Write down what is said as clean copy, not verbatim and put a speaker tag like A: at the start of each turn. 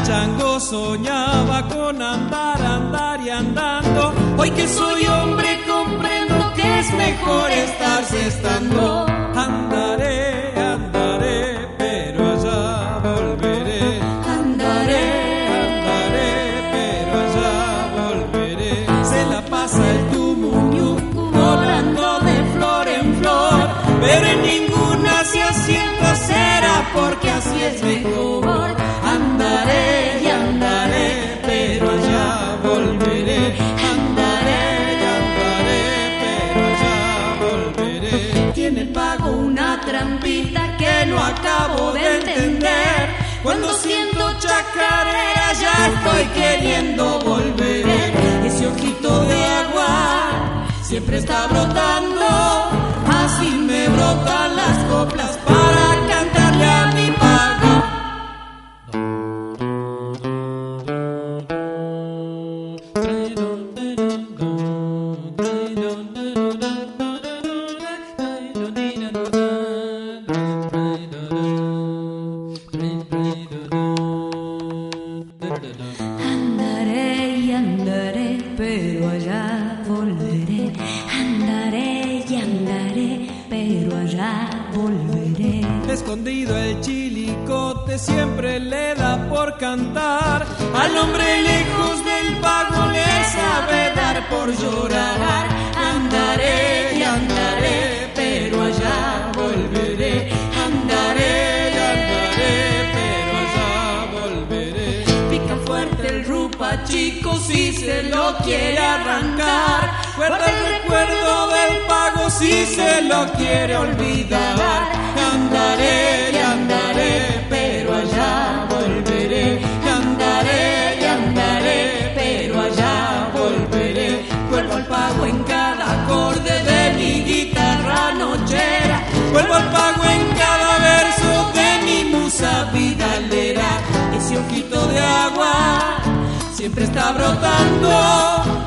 A: chango soñaba con andar, andar y andando. Hoy que soy hombre comprendo que es mejor estarse estando. Andaré, andaré, pero allá volveré. Andaré, andaré, pero allá volveré. Se la pasa el tumuñucu volando de flor en flor, pero en ninguna se asienta, será porque así es mejor. Andaré y andaré, pero allá volveré. Andaré y andaré, pero allá volveré. Tiene el pago una trampita que no acabo de entender. Cuando siento chacarera ya estoy queriendo volver. Ese ojito de agua siempre está brotando, así me brotan las coplas para cantarle a mi pago.
B: Andaré y andaré, pero allá volveré. Andaré y andaré, pero allá volveré.
A: Escondido el chilicote siempre le da por cantar. Al hombre lejos del pago le sabe dar por llorar. Andaré y andaré, pero allá volveré. Andaré y andaré, pero allá volveré. Pica fuerte el rupa chico si se lo quiere arrancar. Guarda el recuerdo del pago si se lo quiere olvidar. Andaré y andaré, pero allá volveré. Andaré y andaré, pero allá volveré. Vuelvo al pago en cada acorde de mi guitarra nochera. Vuelvo al pago en cada verso de mi musa vidalera. Ese ojito de agua siempre está brotando,